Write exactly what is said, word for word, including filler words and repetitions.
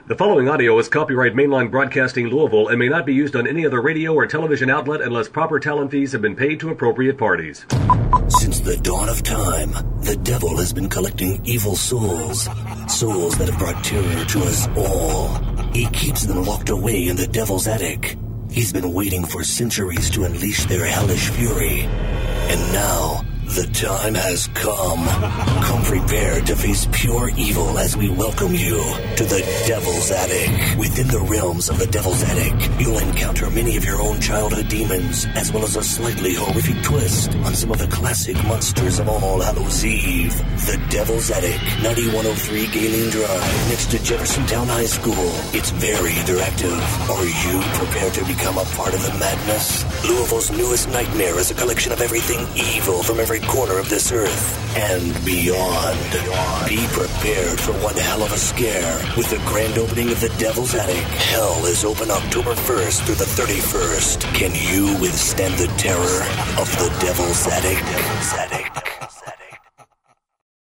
The following audio is copyright Mainline Broadcasting Louisville and may not be used on any other radio or television outlet unless proper talent fees have been paid to appropriate parties. Since the dawn of time, the devil has been collecting evil souls. Souls that have brought terror to us all. He keeps them locked away in the devil's attic. He's been waiting for centuries to unleash their hellish fury. And now, the time has come. Come prepared to face pure evil as we welcome you to the Devil's Attic. Within the realms of the Devil's Attic, you'll encounter many of your own childhood demons, as well as a slightly horrific twist on some of the classic monsters of All Hallows Eve. The Devil's Attic, ninety-one oh three Galen Drive, next to Jeffersontown High School. It's very interactive. Are you prepared to become a part of the madness? Louisville's newest nightmare is a collection of everything evil from every corner of this earth and beyond. Be prepared for one hell of a scare with the grand opening of the Devil's Attic. Hell is open October first through the thirty-first. Can you withstand the terror of the Devil's Attic? Devil's Attic.